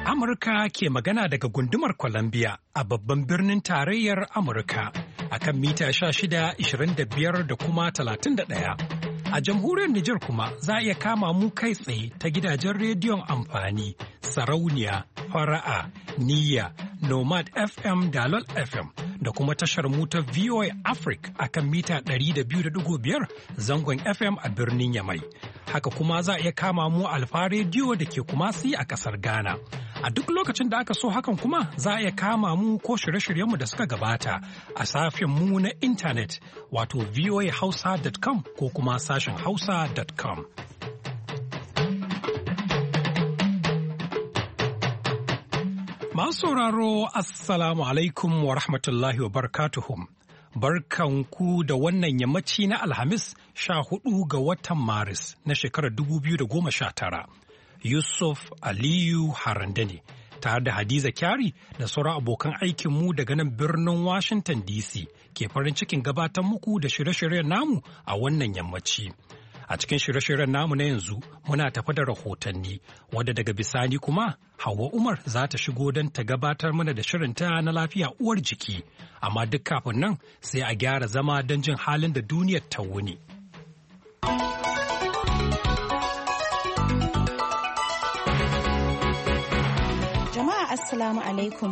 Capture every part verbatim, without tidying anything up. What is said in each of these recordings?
Amurka ke magana daga gundumar Columbia a babban birnin tarayyar Amurka a kan mita sha shida, ishirin da biyar da kuma talatin da ɗaya. A jamhuriyar Nijar kuma za a iya kama mu kai tsaye ta gidajen rediyon amfani, sarauniya, fara'a, niyya, nomad F M da lol F M da kuma tashar mu ta V O A Africa a kan mita ɗari da biyu da ɗigo biyar zangon F M a birnin Yamai. Haka kuma za a iya kama mu Alfa rediyo da ke Kumasi a ƙasar Ghana. A duk lokacin da aka so hakan kuma za a iya kama mu ko shirye-shiryenmu da suka gabata a safin mu na intanet wato v o a hausa dot com ko kuma sashen hausa dot com. Masu sauraro Assalamu alaikum wa rahmatullahi wa barakatuhum. Barkanku da wannan yammaci na Alhamis sha hudu ga watan Maris na shekarar dubu biyu da goma sha tara. Yusuf Aliyu Harandani tare da Hadiza Kyari da sauran abokan aikinmu daga nan birnin Washington D C ke farin cikin gabatar muku da shirye-shiryen namu a wannan yammaci. A cikin shirye-shiryen namu na yanzu muna tafa da rahotanni wadda daga bisani kuma Hauwa Umar za ta shigo don ta gabatar mana da shirinta na lafiya uwar jiki. Amma duk kafin nan sai a gyara zama don jin halin da duniyar ta wuni. Jama'a Assalamu alaikum.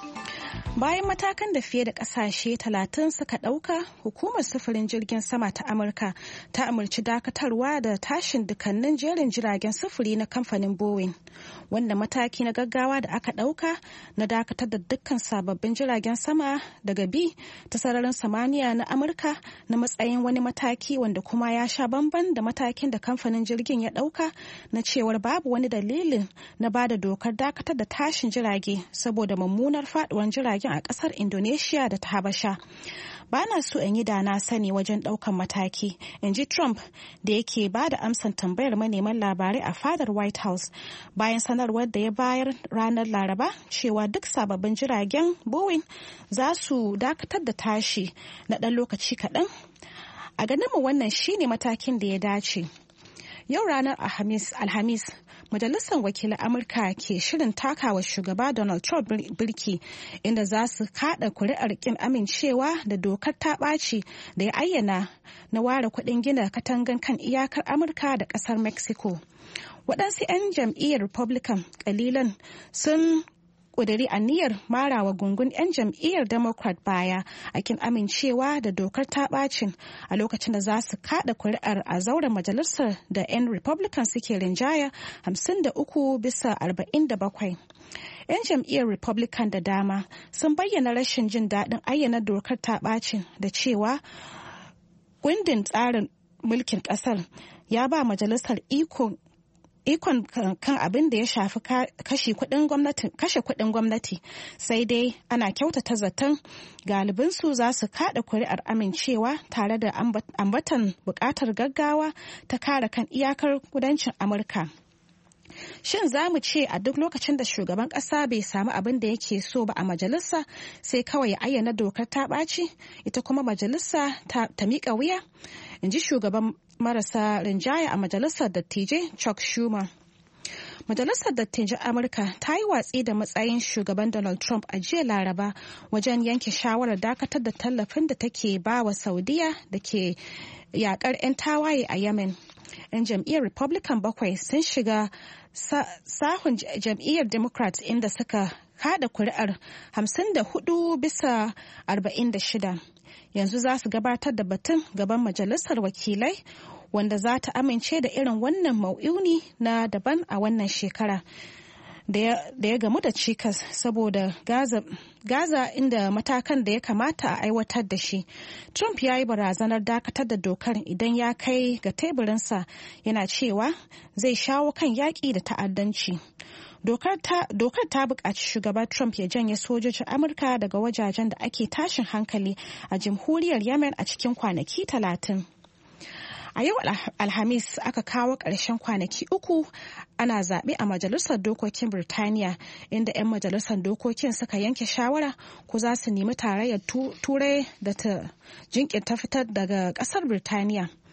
Bayan matakan da fiye da kasashe talatin suka ɗauka, hukumar sufurin jirgin sama ta Amurka ta amurci dakatarwa da tashin dukkanin jerin jiragen sufuri na kamfanin Boeing. Wanda mataki na gaggawa da aka ɗauka na dakatar da dukkan sababbin jiragen sama daga bi ta sararin samaniya na Amurka na matsayin wani mataki wanda kuma ya sha bamban da matakin da kamfanin jirgin ya ɗauka na cewar babu wani dalilin na ba da dokar dakatar da tashin jirage saboda mummunar faduwar jiragen a kasar Indonesia da ta Habasha. Ba na so in yi da na sani wajen daukan mataki, in ji Trump da yake ba da amsan tambayar maneman labarai a fadar White House bayan sanarwar da ya bayar ranar Laraba cewa duk sababbin jiragen Boeing za su dakatar da tashi na ɗan lokaci kaɗan. A ganin mu wannan shine matakin da ya dace. Yau ranar Alhamis, Majalisar Wakilan Amurka ke shirin takawa shugaba Donald Trump birki inda za su kada kuri'ar kin amincewa da dokar ta ɓaci da ya ayyana na ware kuɗin gina katangan kan iyakar Amurka da ƙasar Mexico. Waɗansu 'yan jam'iyyar Republican ƙalilan sun ƙudiri aniyar marawa gungun 'yan jam'iyyar Democrat baya a kin amincewa da dokar ta ɓacin a lokacin da za su kaɗa kuri'ar a zauren majalisar da 'yan Republican suke rinjaya hamsin da uku bisa arba'in da bakwai. 'Yan jam'iyyar Republican da dama sun bayyana rashin jin daɗin ayyana dokar ta ɓacin da cewa kundin tsarin mulkin ƙasar ya ba majalisar iko ikon kan abin da ya shafi kashe kudin gwamnati sai dai ana kyautata zaton galibinsu za su kada kuri'ar amincewa tare da ambatan bukatar gaggawa ta kare kan iyakar kudancin Amurka. Shin za mu ce a duk lokacin da shugaban ƙasa bai samu abin da yake so ba a majalisa sai kawai ya ayyana dokar ta ɓaci ita kuma majalisa ta, ta miƙa wuya? In ji shugaban marasa rinjaya a majalisar dattijai Chuck Schumer. Majalisar Dattijan Amurka ta yi watsi da matsayin shugaban Donald Trump a jiya Laraba wajen yanke shawarar dakatar da tallafin da take ba wa Saudiya da ke yakar 'yan tawaye a Yemen. 'Yan jam'iyyar Republican bakwai sun shiga sahun jam'iyyar Democrat inda suka kada kuri'ar hamsin da hudu bisa arba'in da shida. Yanzu za su gabatar da batun gaban majalisar wakilai wanda za ta amince da irin wannan mau'uni na daban a wannan shekara da ya gamu da cikas saboda gaza, gaza inda matakan da ya kamata a aiwatar da shi. Trump ya yi barazanar dakatar da dokar idan ya kai ga teburinsa yana cewa zai shawo kan yaƙi da ta'addanci. Dokar ta, dokar ta buƙaci shugaba Trump ya janye sojojin Amurka daga wajajen da ake tashin hankali a jamhuriyar Yemen a cikin kwanaki talatin. A yau Alhamis aka kawo ƙarshen kwanaki uku ana zaɓe a Majalisar Dokokin Birtaniya inda 'yan Majalisar Dokokin suka yanke shawara ko za su nemi tarayyar Turai da ta jinkirta fitar daga ƙasar Birtaniya.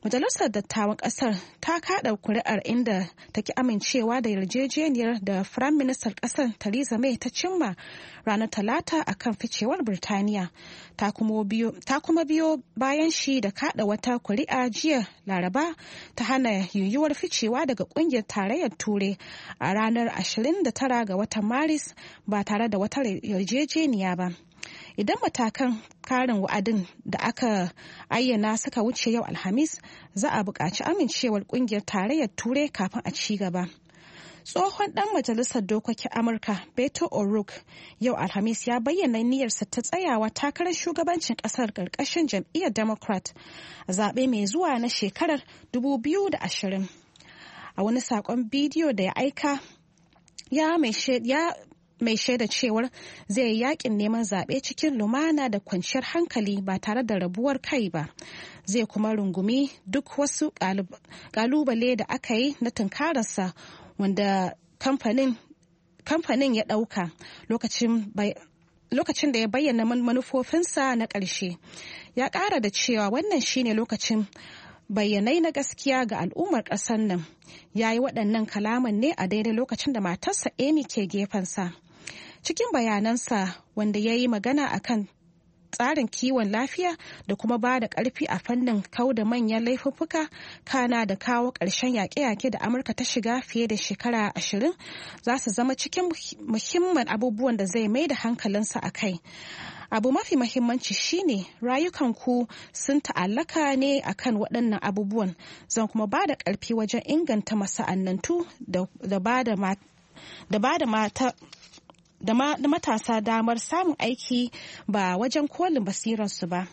Majalisar Dattawan ƙasar ta kaɗa kuri'ar inda ta ki amincewa da yarjejeniyar da Firayim Ministan ƙasar Theresa May ta cimma ranar Talata a kan ficewar Birtaniya. Ta kuma biyo bayan shi da kaɗa wata kuri'a jiya Laraba ta hana yiwuwar ficewa daga ƙungiyar tarayyar Turai a ranar ashirin da tara ga watan Maris ba tare da wata yarjejeniya ba. Idan matakan karin wa'adin da aka ayyana suka wuce yau Alhamis, za a buƙaci amincewar ƙungiyar tarayyar Turai kafin a ci gaba. Tsohon ɗan majalisar dokokin Amurka Beto O'Rourke yau Alhamis ya bayyana niyyarsa ta tsayawa takarar shugabancin ƙasar ƙarƙashin jam'iyyar Democrat a zaɓe mai zuwa na shekarar dubu biyu da ashirin. A wani saƙon bidiyo da ya aika, ya mai mai shaida cewar zai yi yakin neman zaɓe cikin lumana da kwanciyar hankali ba tare da rabuwar kai ba. Zai kuma rungumi duk wasu ƙalubale da aka yi na tunkararsa wanda kamfanin ya ɗauka lokacin da ya bayyana manufofinsa na ƙarshe. Ya ƙara da cewa wannan shine lokacin bayyanai na gaskiya ga al'ummar ƙasar nan. Ya yi waɗannan kalaman ne a daidai lokacin da matarsa Amy ke gefensa. Cikin bayanansa wanda ya yi magana a kan tsarin kiwon lafiya da kuma ba da ƙarfi a fannin kauda manyan laifuffuka kana da kawo ƙarshen yaƙe-yaƙe da Amurka ta shiga fiye da shekara ashirin za su zama cikin muhimman abubuwan da zai mai da hankalinsa a kai. Abu mafi mahimmanci shine rayukanku sun ta'allaka ne akan waɗannan abubuwan, zan kuma ba da ƙarfi wajen inganta masana'antu da ba da mata da matasa damar samun aiki ba wajen kolin basirarsu ba.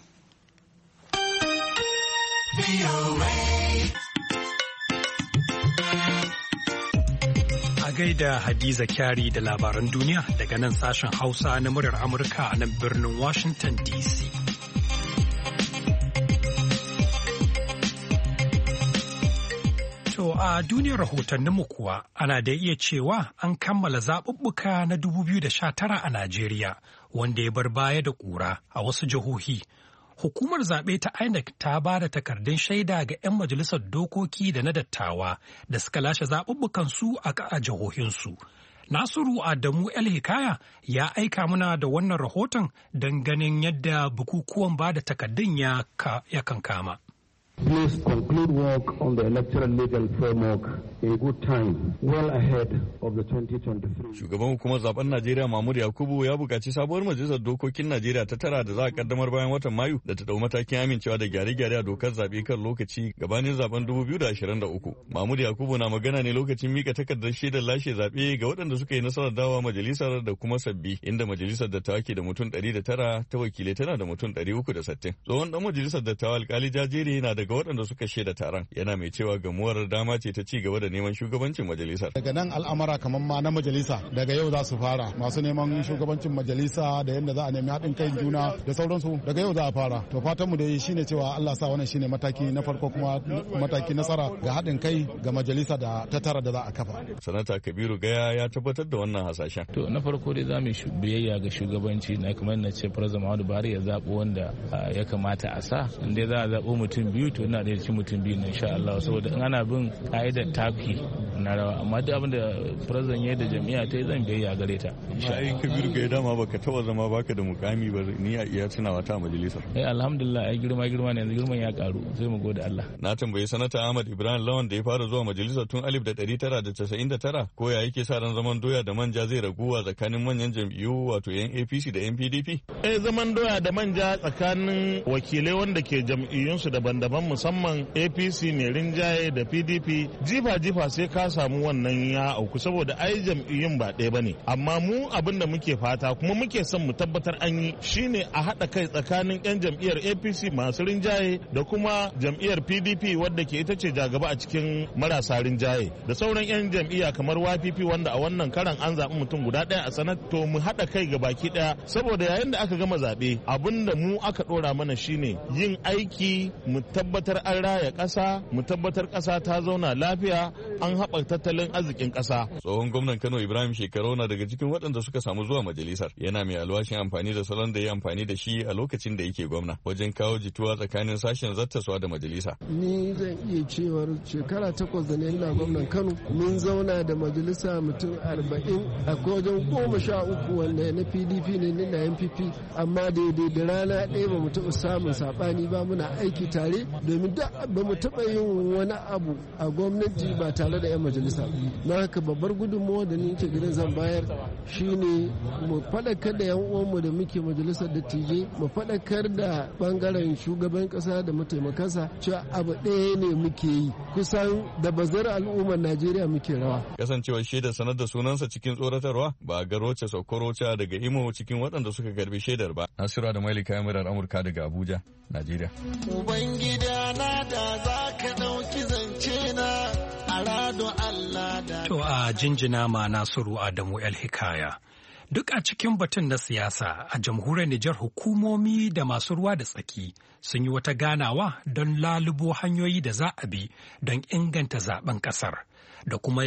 A gaida Hadiza Kyari da labaran duniya daga nan sashen Hausa na muryar Amurka a nan birnin Washington D C. To a duniyar rahotanninmu kuwa ana da iya cewa an kammala zaɓuɓɓuka na dubu biyu da sha tara a Najeriya wanda ya bar baya da ƙura a wasu jihohi. Hukumar zaɓe ta I N E C ta ba da takardun shaida ga 'yan majalisar dokoki da na dattawa da suka lashe zaɓuɓɓukansu a jihohinsu. Nasiru Adamu El Hikaya ya aika mana da wannan rahoton don ganin yadda bukukuwan ba da takardun ya kankama. Please conclude work on the electoral legal framework in good time, well ahead of the twenty twenty-three. Shugaban hukumar zaben Najeriya Mahmud Yakubu ya buƙaci sabuwar majalisar dokokin Najeriya ta tara da za a kaddamar bayan watan Mayu da ta dau matakin amincewa da gyare-gyare a dokar zabe kan lokaci gabanin zaben dubu biyu da ashirin da uku. Mahmud Yakubu na magana ne lokacin mika takardar shaidar lashe zabe ga waɗanda suka yi nasarar dawowa majalisar da kuma sabbi, inda majalisar dattawa ke da mutum ɗari da tara, ta wakilai tana da mutum ɗari uku da sittin. Tsohon ɗan majalisar dattawa Alkali Jajere na daga waɗanda suka shaida taron, yana mai cewa gamuwar dama ce ta ci gaba da neman shugabancin majalisar. Daga nan al'amara kamar ma na majalisa daga yau za su fara, masu neman shugabancin majalisa da yadda za a nemi haɗin kai juna da sauransu daga yau za a fara. To fatanmu da yi shine cewa Allah sa wannan shine mataki na farko kuma mataki nasara ga haɗin kai ga majalisa da ta tara da za a kafa. Sanata Kabiru Gaya ya tabbatar da wannan hasashen. To na farko dai za mu biyayya ga shugabanci na kamar na ce President Muhammadu Buhari ya zaɓi wanda ya kamata a sa. In dai za a zaɓo mutum biyu to ina da ci mutum biyu insha Allah, saboda in ana bin ka'idar taki na rawa, amma duk abin da president ya da jami'a ta yi zan biyayya gare ta. Ai Kabiru Gaya dama baka taba zama baka da mukami ba, ni a iya tunawa ta majalisar. Eh alhamdulillah ai girma girma ne, yanzu girman ya karu, sai mu gode Allah. Na tambayi sanata Ahmad Ibrahim Lawan da ya fara zuwa majalisar tun alif da ɗari tara da casa'in da tara ko ya yake sa ran zaman doya da manja zai raguwa tsakanin manyan jam'iyyu wato yan A P C da yan P D P. Eh zaman doya da manja tsakanin wakilai wanda ke jam'iyyunsu daban-daban musamman A P C ne rinjaye da P D P jifa-jifa sai ka samu wannan ya auku, saboda ai jam'iyyun ba ɗaya bane. Amma mu abin da muke fata kuma muke son mu tabbatar an yi shine a haɗa kai tsakanin 'yan jam'iyyar A P C masu rinjaye da kuma jam'iyyar P D P wadda ke ita ce jagaba a cikin marasa rinjaye da sauran 'yan jam'iyya kamar Y P P wanda a wannan karan an zaɓi mutum guda ɗaya a sanat. To mu haɗa kai ga baki ɗaya, saboda yayin da aka gama zaɓe abin da mu aka ɗora mana shine yin aiki mu tabbatar tabbatar an raya ƙasa, mu tabbatar ƙasa ta zauna lafiya, an haɓaka tattalin arzikin ƙasa. Tsohon gwamnan Kano Ibrahim Shekarau na daga cikin waɗanda suka samu zuwa majalisar. Yana mai alwashin amfani da salon da ya amfani da shi a lokacin da yake gwamna wajen kawo jituwa tsakanin sashen zattaswa da majalisa. Ni zan iya cewar shekara takwas da ne ina gwamnan Kano mun zauna da majalisa mutum arba'in akwai wajen goma sha uku wanda na P D P ne ni na N P P amma daidai da rana ɗaya ba mu taɓa samun saɓani ba muna aiki tare domin da ba mu taɓa yin wani abu a gwamnati ba tare da 'yan majalisa. Na haka babbar gudunmawa da ni ke gidan zan bayar shine mu faɗakar da 'yan uwanmu da muke majalisar dattijai mu faɗakar da ɓangaren shugaban ƙasa da mataimakansa cewa abu ɗaya ne muke yi kusan da bazar al'ummar Najeriya muke rawa. Kasancewar shaidar sanar da sunansa cikin tsoratarwa ba a ga Rocha Sokorocha daga Imo cikin waɗanda suka karbi shaidar ba. Nasiru da Maili kayan murar Amurka daga Abuja, Najeriya. Ubangida na da za ka ɗauki zance na a rado Allah da. To a jinjina ma Nasiru Adamu El Hikaya. Duk a cikin batun na siyasa a jamhuriyar Nijar hukumomi da masu ruwa da tsaki sun yi wata ganawa don lalubo hanyoyi da za a bi don inganta zaben kasar da kuma,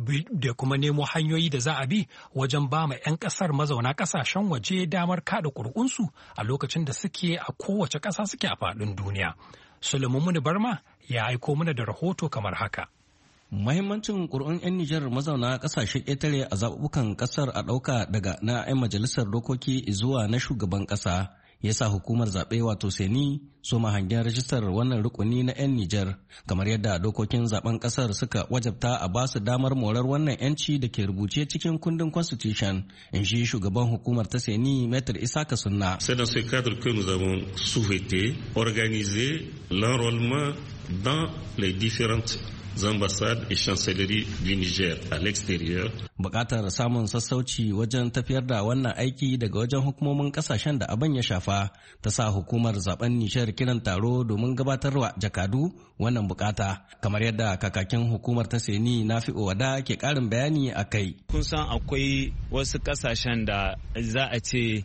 da kuma nemo hanyoyi da za a bi wajen ba ma 'yan kasar mazauna kasashen waje damar kada ƙuri'unsu a lokacin da suke a kowace ƙasa suke a faɗin duniya. Sulaiman Muni Barma ya aiko mana da rahoto kamar haka. Mahimmancin ƙuri'un 'yan Nijar mazauna ƙasashen ƙetare a zaɓuɓɓukan ƙasar a ɗauka daga na 'yan majalisar dokoki zuwa na shugaban ƙasa ya sa hukumar zaɓe wato Seni soma hangen rajistar wannan rukuni na 'yan Nijar kamar yadda dokokin zaben ƙasar suka wajabta a basu damar morar wannan 'yanci da ke rubuce cikin kundin constitution in shi shugaban hukumar ta Seni Maitre Isaka Sunna. C'est dans ce cadre que nous avons souhaité organiser l'enrôlement dans les différentes ambassades et chancelleries du Niger à l'extérieur. Bukatar samun sassauci wajen tafiyar da wannan aiki daga wajen hukumomin kasashen da abin ya shafa ta sa hukumar zaben Niger kiran taro domin gabatarwa jakadu wannan bukata kamar yadda kakakin hukumar ta Seni Nafi'u Wada ke karin bayani a kai. Kun san akwai wasu kasashen da za a ce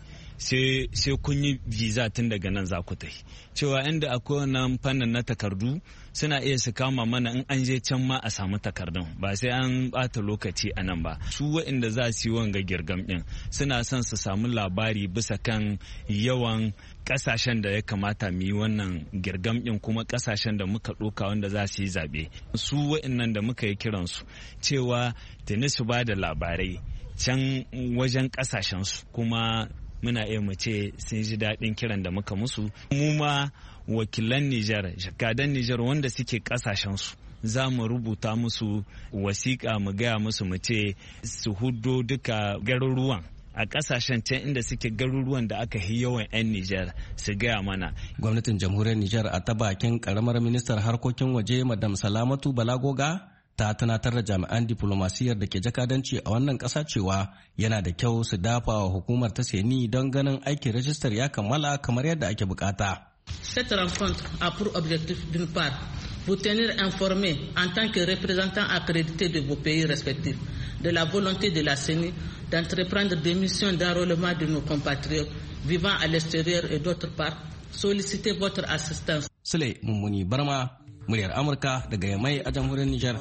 sai kun yi visa tun daga nan za ku tafi cewa inda akwai wannan fannin na takardu suna iya su kama mana in an je can ma a samu takardun ba sai an bata lokaci a nan ba su waɗanda za su yi wanga girgam ɗin suna son su samu labari bisa kan yawan kasashen da ya kamata mu yi wannan girgam ɗin kuma kasashen da muka ɗoka wanda za su yi zaɓe su waɗannan da muka yi kiransu cewa tuni su ba da labarai can wajen kasashensu kuma muna iya mu ce sun ji daɗin kiran da muka musu mu ma wakilan Nijar jakadan Nijar wanda suke kasashensu za mu rubuta musu wasiƙa mu gaya musu mu ce su hudo duka garuruwan a kasashen can inda suke garuruwan da aka yi yawan 'yan Nijar su gaya mana. Gwamnatin jamhuriyar Nijar a ta bakin karamar ministar harkokin waje Madam Salamatu Balagoga ta tunatar da jami'an diplomasiyar da ke jakadanci a wannan ƙasa cewa yana da kyau su dafa wa hukumar ta Seni don ganin aikin rajistar ya kammala kamar yadda ake bukata. Cette rencontre a pour objectif d'une part vous tenir informé en tant que représentant accrédité de vos pays respectifs de la volonté de la Seni d'entreprendre des missions d'enrôlement de nos compatriotes vivant à l'extérieur et d'autre part solliciter votre assistance. Sule Mummuni Barma, muryar Amurka daga Yamai a jamhuriyar Nijar.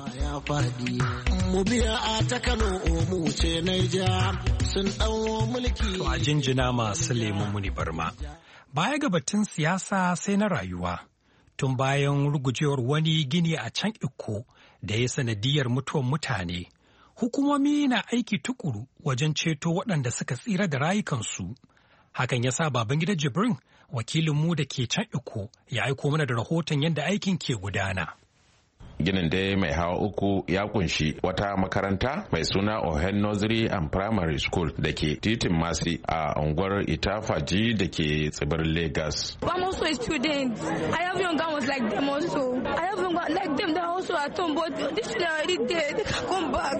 Mu biya a ta Kano mu ce Naija sun ɗau mulki. To a jinjina masu Sule Mummuni Barma. Baya ga batun siyasa sai na rayuwa. Tun bayan rugujewar wani gini a can Ikko da ya sanadiyar mutuwar mutane, hukumomi na aiki tukuru wajen ceto waɗanda suka tsira da rayukansu. Hakan ya sa Babangida Jibrin, wakilinmu da ke can Ikko, ya aiko mana da rahoton yadda aikin ke gudana. Ginin dai mai hawa uku ya kunshi wata makaranta mai suna Ohen Nursery and Primary School da ke titin Masi a unguwar Itafaji da ke tsibirin Lagos. I'm also a student. I have young guys like them also. I have young guys like them that are also at home, but this is already dead. They can come back.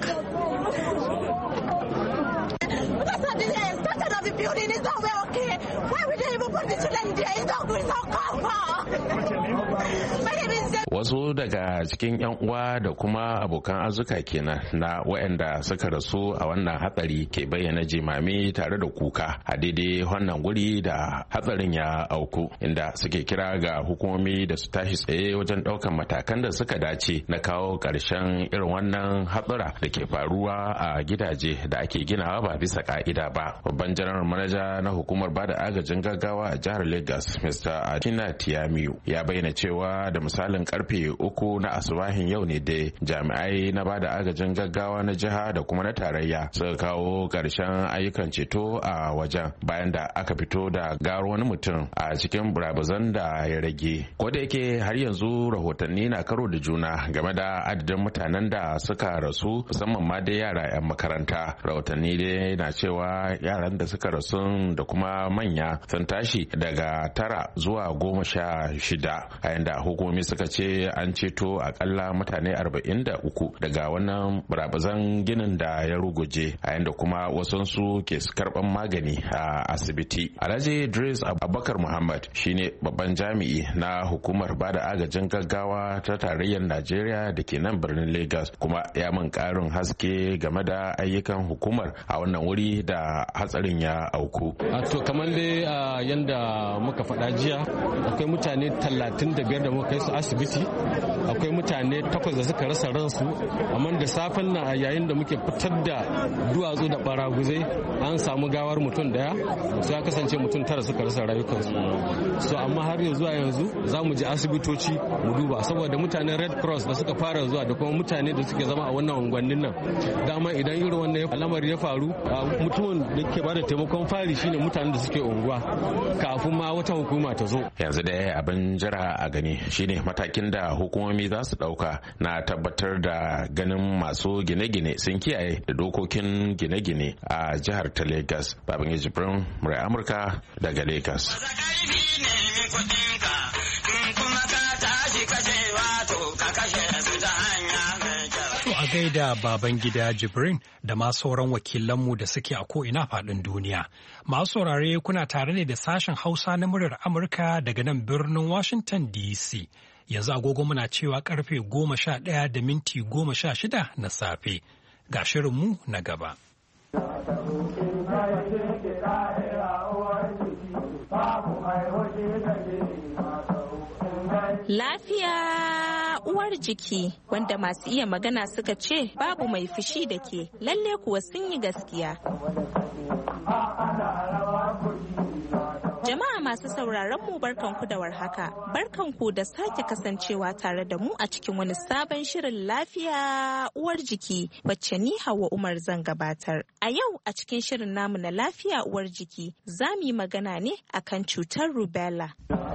That's not the structure of the building is not well okay. Why would they even put the children there? It's not good, it's not cover. My name is wasu daga cikin yan uwa da kuma abokan arzuka kenan na waɗanda suka rasu a wannan hatsari ke bayyana jimami tare da kuka a daidai wannan guri da hatsarin ya auku, inda suke kira ga hukumomi da su tashi tsaye wajen ɗaukan matakan da suka dace na kawo ƙarshen irin wannan hatsura da ke faruwa a gidaje da ake ginawa ba bisa ka'ida ba. Babban janar manaja na hukumar bada agajin gaggawa a jihar Lagos, Mister Atina Tiamiyu, ya bayyana cewa da misalin karfe uku na asubahin yau ne da jami'ai na bada agajin gaggawa na jiha da kuma na tarayya suka kawo ƙarshen ayyukan ceto a wajen bayan da aka fito da gawar wani mutum a cikin burabuzan da ya rage. Ko da yake har yanzu rahotanni na karo da juna game da adadin mutanen da suka rasu, musamman ma dai yara 'yan makaranta. Rahotanni dai na cewa yaran da suka rasu da kuma manya sun tashi daga tara zuwa goma sha shida, a yanda hukumomi suka ce an ceto akalla mutane arba'in da uku daga wannan burabuzan ginin da ya ruguje, a yanda kuma wasansu ke karban magani a asibiti. Alhaji Idris Abubakar Muhammad shine babban jami'i na hukumar bada agajin gaggawa ta tarayyar Najeriya da ke nan birnin Lagos, kuma ya min karin haske game da ayyukan hukumar a wannan wuri da hatsarin ya auku. To kamar dai yanda muka faɗa jiya, akwai mutane talatin da biyar da muka kai su asibiti, akwai mutane takwas da suka rasa ransu, amma da safen na yayin da muke fitar da duwatsu da baraguzai an samu gawar mutum daya, su ya kasance mutum tara suka rasa rayukansu. So amma har yanzu zuwa yanzu za mu je asibitoci mu duba, saboda mutanen Red Cross da suka fara zuwa da kuma mutane da suke zama a wannan unguwannin nan, dama idan irin wannan al'amari ya faru, mutumin da ke bada taimakon fari shine mutanen da suke unguwa kafin ma wata hukuma ta zo. Yanzu da abin jira a gani shine matakin da hukumomi za su dauka na tabbatar da ganin masu gine-gine sun kiyaye da dokokin gine-gine a jihar ta Lagos. Babangida Jibrin, murai Amurka daga Lagos. A gaida Babangida Jibrin da ma sauran wakilanmu da suke a ko'ina faɗin duniya. Masu saurare kuna tare ne da sashen Hausa na muryar Amurka daga nan birnin Washington D C. Yanzu agogo muna cewa karfe goma sha ɗaya da minti goma sha shida na safe. Ga shirinmu na gaba. Lafiya uwar jiki, wanda masu iya magana suka ce babu mai fushi da ke, lalle kuwa sun yi gaskiya. Jama'a masu sauraron mu, barkanku da warhaka. Barkanku da sake kasancewa tare da mu a cikin wani sabon shirin lafiya uwar jiki, wacce ni Hauwa Umar zan gabatar. A yau a cikin shirin namu na lafiya uwar jiki za mu yi magana ne akan cutar rubella.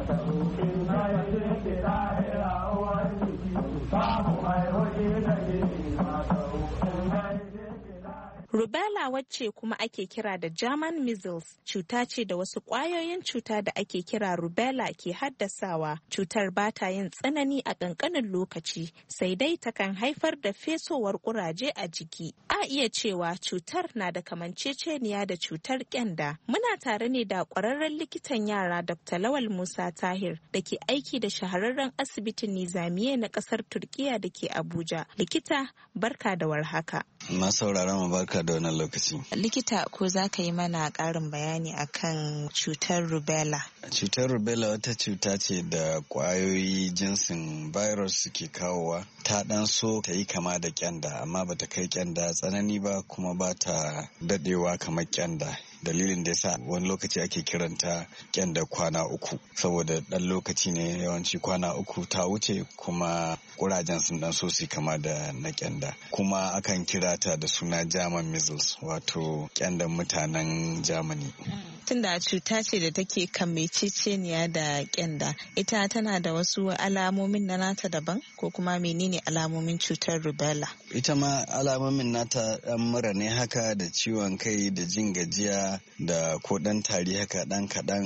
Rubella, wacce kuma ake kira da German measles, cuta ce da wasu ƙwayoyin cuta da ake kira rubella ke haddasawa. Cutar ba ta yin tsanani a ƙanƙanin lokaci, sai dai takan haifar da fesowar ƙuraje a jiki. A iya cewa cutar na da kamanceceniya da cutar ƙyanda. Muna tare ne da ƙwararren likitan yara Doctor Lawal Musa Tahir da ke aiki da shahararren asibitin Nizamiye na ƙasar Turkiya da ke Abuja. Likita, barka da warhaka. Masauraran mu barka da wannan lokaci. Likita, ko za ka yi mana ƙarin bayani akan cutar rubella? Cutar rubella wata cuta ce da ƙwayoyi jinsin virus suke kawowa. Ta ɗan so ta yi kama da ƙyanda, amma bata kai ƙyanda tsanani ba, kuma ba ta daɗewa kamar ƙyanda. Dalilin da yasa wani lokaci ake kiranta ƙyanda kwana uku, saboda ɗan lokaci ne, yawanci kwana uku ta wuce kuma kurajen sun dan so su kama da na ƙyanda. Kuma akan kira ta da suna German measles, wato ƙyandan mutanen Germany. Tunda cuta ce da take kamanceceniya da ƙyanda, ita tana da wasu alamomin na nata daban, ko kuma menene alamomin cutar rubella? Ita ma alamomin nata ɗan mura ne haka, da ciwon kai, da jin gajiya, da ko ɗan tari haka ɗan kaɗan,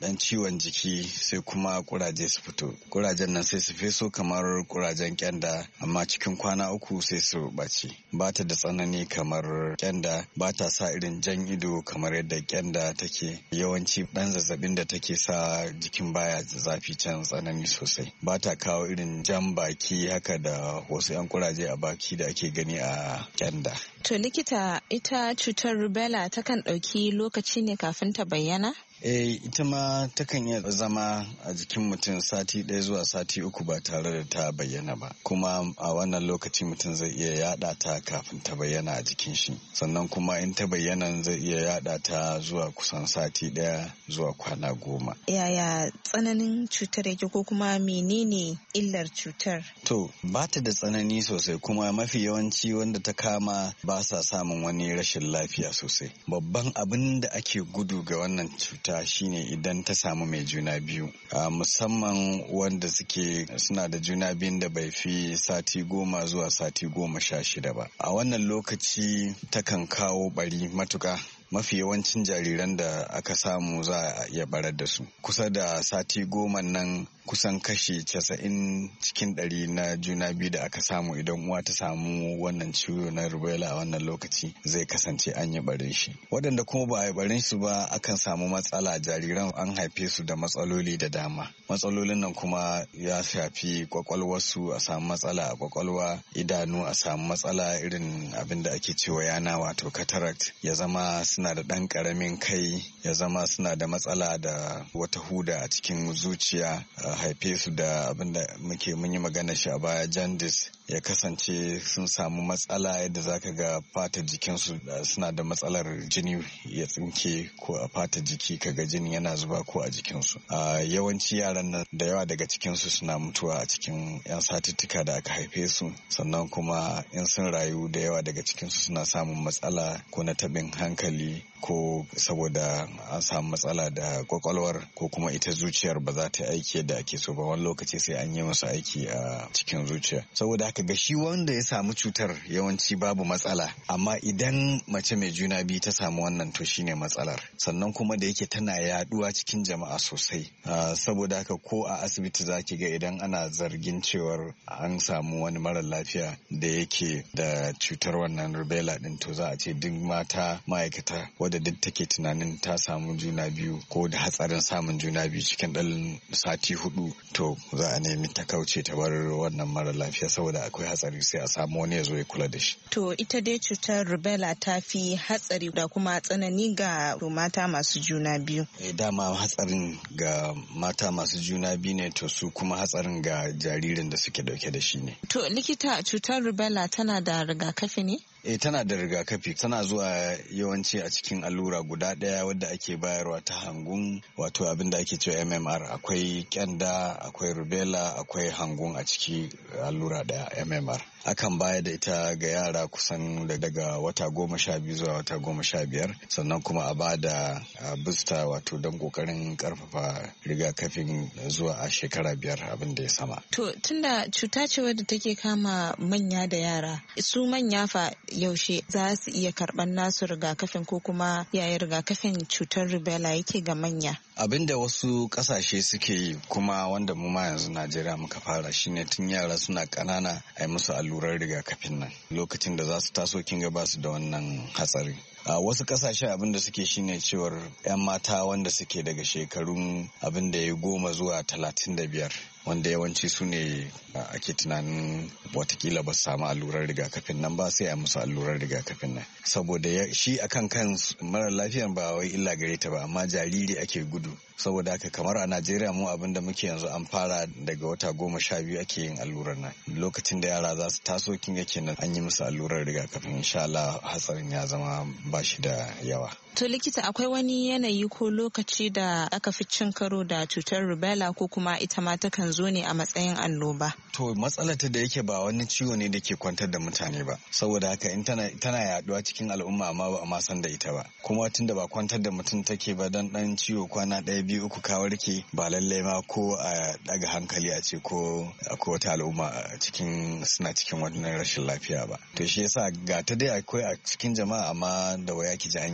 dan ciwon jiki sai kuma kuraje su fito. Kurajen nan sai su feso kamar kurajen kyanda amma cikin kwana uku sai su ɓace. Ba ta da tsanani kamar kyanda, ba ta sa irin jan ido kamar yadda kyanda take. Yawanci dan zazzabin da take sa jikin baya zafi can tsanani sosai. Ba ta kawo irin jan baki haka da wasu 'yan kuraje a baki da ake gani a kyanda. To likita, ita cutar rubella takan ɗauki lokaci ne kafin ta bayyana? Eh, ita ma takan iya zama a jikin mutum sati ɗaya zuwa sati uku ba tare da ta bayyana ba. Kuma a wannan lokaci mutum zai iya yada ta kafin ta bayyana a jikin shi. Sannan kuma in ta bayyana zai iya yada ta zuwa kusan sati ɗaya zuwa kwana goma. Yaya tsananin cutar yake ko kuma menene illar cutar? To, ba ta da tsanani sosai kuma mafi yawanci wanda ta kama ba sa samun wani rashin lafiya sosai. Babban abin da ake gudu ga wannan cuta shine idan ta samu mai juna biyu, uh, musamman wanda suke suna da juna biyun da bai fi sati goma zuwa sati goma sha shida ba. A wannan lokaci takan kawo bari matuka. Mafi yawancin jariran da aka samu za a iya barar da su. Kusa da sati goma nan kusan kashi casa'in cikin ɗari na juna biyu da aka samu idan uwa ta samu wannan ciwo na rubella a wannan lokaci zai kasance an yi barin shi. Waɗanda kuma ba a yi barin su ba akan samu matsala, jariran an haife su da matsaloli da dama. Matsalolin nan kuma ya shafi kwakwalwarsu, a samu matsala a kwakwalwa, idanu a samu matsala irin abin da ake cewa yana wato cataract, ya zama suna da ɗan ƙaramin kai, ya zama suna da matsala da wata huda a cikin zuciya, a haife su da abin da muke mun yi magana shi a baya, jaundice, ya kasance sun samu matsala yadda zaka ga fata jikinsu suna da matsalar jini ya tsinke, ko a fata jiki kaga jini yana zuba ko a jikinsu. A yawanci yaran nan da yawa daga cikinsu suna mutuwa a cikin 'yan satuttuka da aka haife su, sannan kuma in sun rayu da yawa daga cikinsu suna samun matsala ko na tabin hankali, ko saboda an samu matsala da kwakwalwar, ko kuma ita zuciyar ba za ta aiki yadda ake so ba. Wani lokaci sai an yi masa aiki a cikin zuciya. Saboda haka ga shi wanda ya samu cutar yawanci babu matsala, amma idan mace mai juna biyu ta samu wannan to shine matsalar. Sannan kuma da yake tana yaduwa cikin jama'a sosai, saboda haka ko a asibiti zaki ga idan ana zargin cewar an samu wani mara lafiya da yake da cutar wannan rubella din, to za a ce duk mata ma'aikata wadda duk take tunanin ta samu juna biyu ko da hatsarin samun juna biyu cikin ɗan sati hudu, to za a nemi ta kauce ta bar wannan mara lafiya, saboda akwai hatsari sai a samu wani ya zo ya kula da shi. To ita dai cutar rubella ta fi hatsari da kuma tsanani ga mata masu juna biyu. E, dama hatsarin ga mata masu juna biyu ne, to su kuma hatsarin ga jaririn da suke dauke da shi ne. To likita, cutar rubella tana da rigakafi ne? E, tana da rigakafi. Tana zuwa yawanci a cikin allura guda ɗaya wadda ake bayarwa ta hangun, wato abin da ake cewa M M R. Akwai kyanda, akwai rubella, akwai hangun a ciki allura ɗaya M M R. Akan bayar da ita ga yara kusan daga wata goma sha biyu zuwa wata goma sha biyar, sannan kuma a ba da booster wato don kokarin karfafa rigakafin zuwa a shekara biyar abin da ya sama. To tunda cuta ce wadda take kama manya da yara, su manya fa yaushe za su iya karɓar nasu rigakafin, ko kuma yaya rigakafin cutar rubella yake ga manya? Abin da wasu kasashe suke yi, kuma wanda mu ma yanzu Najeriya muka fara, shine tun yara suna ƙanana a yi musu allurar rigakafin nan lokacin da za su taso, kin ga ba su da wannan hatsari. A wasu kasashe abin da suke shine cewar 'yan mata wanda suke daga shekarun abin da ya goma zuwa talatin da biyar, wanda yawanci su ne ake tunanin watakila ba su samu allurar rigakafin nan ba, sai a musu allurar rigakafin nan, saboda shi akan kan mara lafiyan ba wai illa gare ta ba, amma jariri ake gudu. Saboda haka kamar a Najeriya mu abin da muke yanzu an fara daga wata goma sha biyu ake yin allurar nan. Lokacin da yara za su taso kin ga kenan an yi musu allurar rigakafin, insha Allah hatsarin ya zama ba shi da yawa. To likita, akwai wani yanayi ko lokaci da aka fi cin karo da cutar rubella, ko kuma ita ma takan zo ne a matsayin annoba? To matsalar ta da yake ba wani ciwo ne da ke kwantar da mutane ba, saboda haka in tana tana yaduwa cikin al'umma amma ba a ma san da ita ba, kuma tunda ba kwantar da mutum take ba, dan dan ciwo kwana ɗaya biyu uku ka warke, ba lallai ma ko a daga hankali a ce ko akwai wata al'umma a cikin suna cikin wannan rashin lafiya ba. To shi yasa ga ta dai akwai a cikin jama'a, amma da waya ki ji an yi ma magana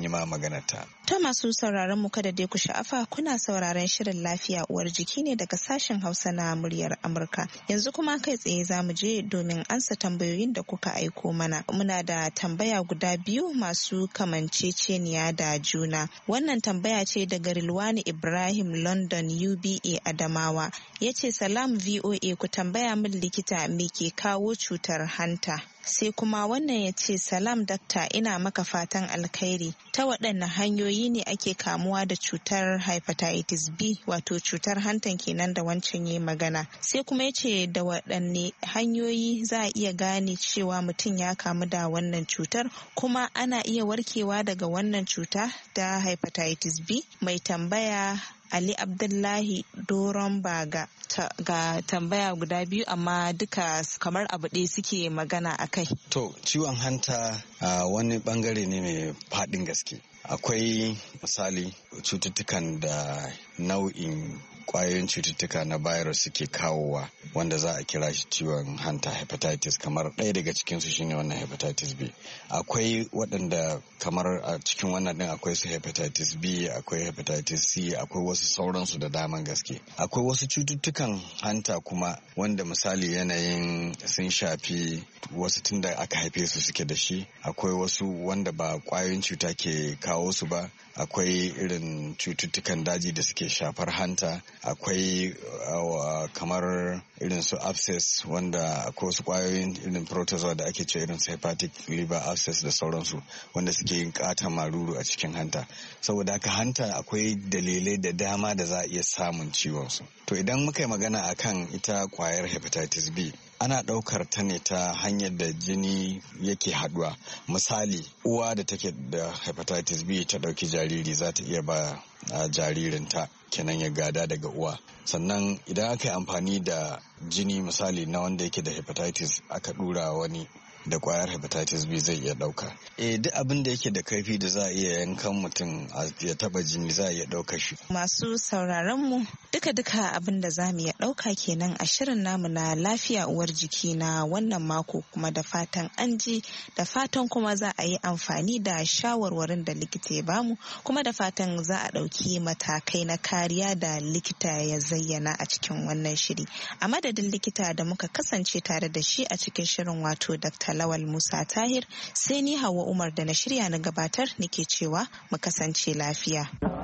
maganarta. Ta masu sauraron mu kada dai ku sha'afa kuna sauraron shirin lafiya uwar jiki ne daga sashen Hausa na muryar Amurka. Yanzu kuma kai tsaye za mu je domin ansa tambayoyin da kuka aiko mana. Muna da tambaya guda biyu masu kamanceceniya da juna. Wannan tambaya ce daga Rilwani Ibrahim London U B A Adamawa. Ya ce salam V O A ku tambaya min likita me ke kawo cutar hanta. Sai kuma wannan ya ce salam dakta ina maka fatan alkhairi. Ta waɗanne hanyoyi ne ake kamuwa da cutar hepatitis B wato cutar hantan kenan da wancan yi magana. Sai kuma ya ce da waɗanne hanyoyi za a iya gane cewa mutum ya kamu da wannan cutar kuma ana iya warkewa daga wannan cuta da hepatitis B. Mai tambaya Ali Abdullahi Doron Baga. Ta, ga tambaya guda biyu amma duka kamar abu ɗaya suke magana a kai. To, ciwon hanta uh, wani bangare ne mai faɗin gaske. Akwai misali cututtukan da nau'in kwayoyin cututtuka na virus suke kawowa wanda za a kira shi ciwon hanta hepatitis, kamar ɗaya daga cikinsu shine wannan hepatitis B. Akwai waɗanda kamar a cikin wannan ɗin akwai su hepatitis B, akwai hepatitis C, akwai wasu sauransu da daman gaske. Akwai wasu cututtukan hanta kuma wanda misali yanayin sun shafi wasu tun da aka haife su suke da shi. Akwai wasu wanda ba kwayoyin cuta ke kawo su ba. Akwai irin cututtukan daji da suke shafar hanta. Akwai uh, kamar irin su abscess wanda akwai wasu kwayoyin irin protozoa da ake ce irin su hepatic liver abscess da sauransu wanda suke yin katon maruru a cikin hanta. Saboda haka hanta akwai dalilai da dama da za a iya samun ciwon su. To idan muka yi magana akan ita kwayar hepatitis B, ana ɗaukar ta ne ta hanyar da jini yake haɗuwa. Misali, uwa da take da hepatitis B ta ɗauki jariri za ta iya ba jaririnta kenan ya gada daga uwa. Sannan idan aka yi amfani da jini misali na wanda yake da hepatitis aka ɗura wani da kwayar hepatitis B zai iya ɗauka. Eh duk abin da yake da kaifi da za a iya yankan mutum ya taba jini za a iya ɗauka shi. Masu sauraron mu duka-duka abin da za mu iya ɗauka kenan a shirin namu na lafiya uwar jiki na wannan mako, kuma da fatan an ji, da fatan kuma za a yi amfani da shawarwarin da likita ya bamu, kuma da fatan za a ɗauki matakai na kariya da likita ya zayyana a cikin wannan shiri. A madadin likita da muka kasance tare da shi a cikin shirin wato Dakta Lawal Musa Tahir, sai ni Hauwa Umar da na shirya na gabatar nake cewa mu kasance lafiya.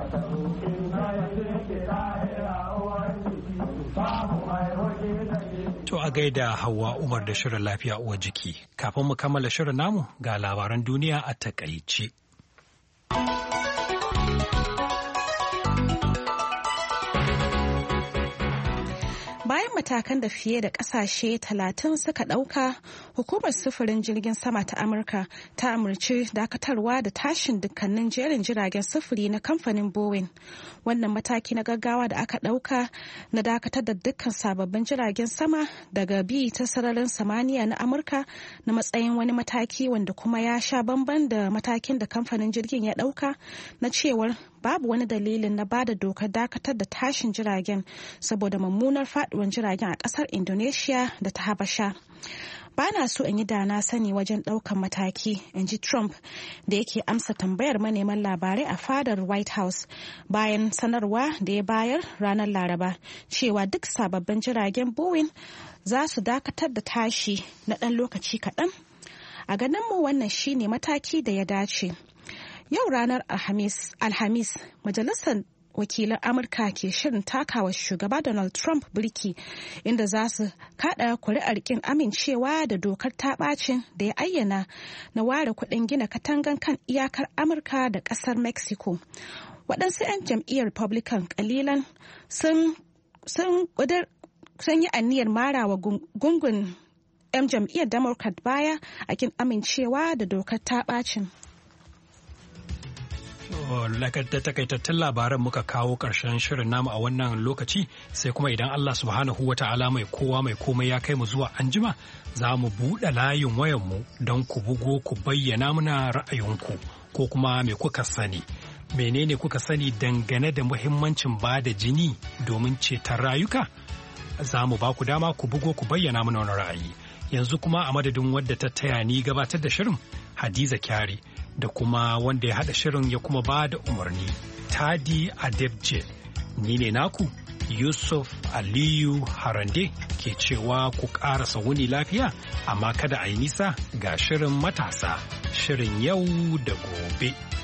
To a gaida Hauwa Umar da shirin lafiya uwar jiki. Kafin mu kammala shirin namu ga labaran duniya a takaice. Bayan matakan da fiye da kasashe talatin suka ɗauka, hukumar sufurin jirgin sama ta Amurka ta amurci dakatarwa da tashin dukkanin jerin jiragen sufuri na kamfanin Boeing. Wannan mataki na gaggawa da aka ɗauka na dakatar da dukkan sababbin jiragen sama daga bi ta sararin samaniya na Amurka na matsayin wani mataki wanda kuma ya sha bamban da matakin da kamfanin jirgin ya ɗauka na cewar babu wani dalilin na bada dokar dakatar da tashin jiragen saboda mummunar faduwar jiragen a kasar Indonesia da ta Habasha. Ba na so in yi da na sani wajen daukan mataki, in ji Trump da yake amsa tambayar maneman labarai a fadar White House bayan sanarwa da ya bayar ranar Laraba cewa duk sababbin jiragen Boeing za su dakatar da tashi na ɗan lokaci kaɗan. A ganin mu wannan shine mataki da ya dace. Yau ranar Alhamis, Alhamis, Majalisar Wakilan Amurka ke shirin takawa shugaba Donald Trump birki inda za su kada kuri'ar kin amincewa da dokar ta bacin da ya ayyana na ware kuɗin gina katangan kan iyakar Amurka da ƙasar Mexico. Waɗansu 'yan jam'iyyar Republican kalilan sun sun yi aniyar marawa gungun 'yan jam'iyyar Democrat baya a kin amincewa da dokar ta bacin. Da takaitattun labaran muka kawo ƙarshen shirin namu a wannan lokaci, sai kuma idan Allah subhanahu wa ta'ala mai kowa mai komai ya kai mu zuwa anjima za mu buɗe layin wayanmu don ku bugo ku bayyana muna ra'ayinku ko kuma me kuka sani. Menene kuka sani dangane da muhimmancin ba da jini domin ceton rayuka? Za mu ba ku dama ku bugo ku bayyana muna wani ra'ayi. Yanzu kuma a madadin wadda ta taya ni gabatar da shirin, Hadiza Kyari. da kuma wanda ya haɗa shirin ya kuma ba da umarni Tadi Adebje. Ni ne naku Yusuf Aliyu Harande ke cewa ku ƙarasa wuni lafiya, amma kada a yi nisa ga shirin matasa, shirin yau da gobe.